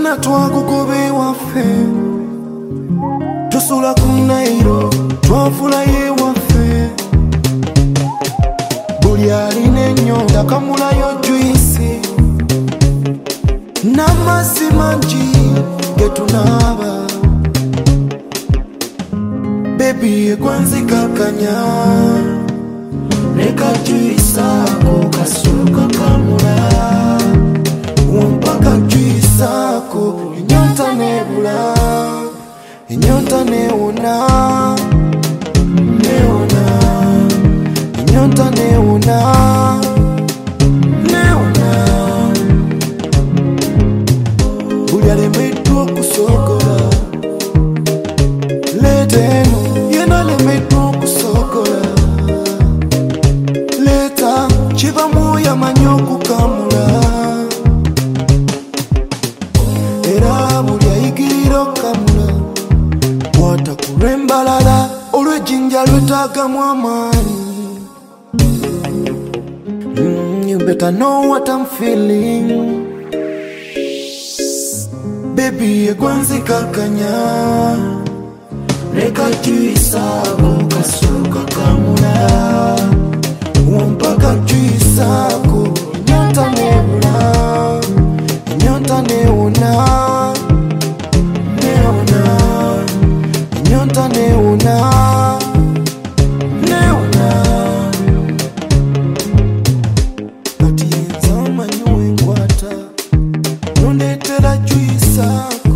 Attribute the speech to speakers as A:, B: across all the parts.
A: Funa twakugobe waffe tusula ku Nairo twafula ye waffe buli alina ennyonta kamulayo juisi n'amazzi mangi getunaaba baby ekwanzikakanya leka juisako kasuka kamula wampaka juisako enyonta nebula enyonta neona neona enyonta neona neona buli alemeddwa okusogola leeta eno yena alemeddwa okusogola leeta kivamu yamanyi okukamula era buli ayigirira okukamula kwata ku lw'embalala olw'ejjinja lwetaagamu amaanyi. You better know what I'm feeling baby ekwanzikakanya leka juisako kasuka kamula wampaka juisako enyonta nebula enyonta neona neona enyonta neona neona kati yenza manyi wenkwata nondetera juisako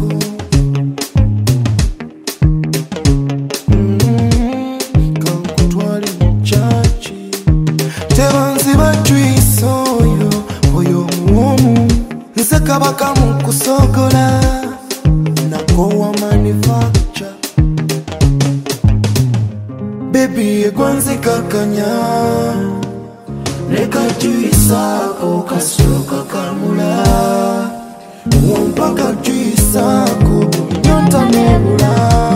A: kankutwale muchachi tebanziba juisa oyo muwomu nze kabaka mukusogola nakowa manufacture baby ekwanzikakanya leka juisako kasuka kamula wampaka juisako nyonta nebula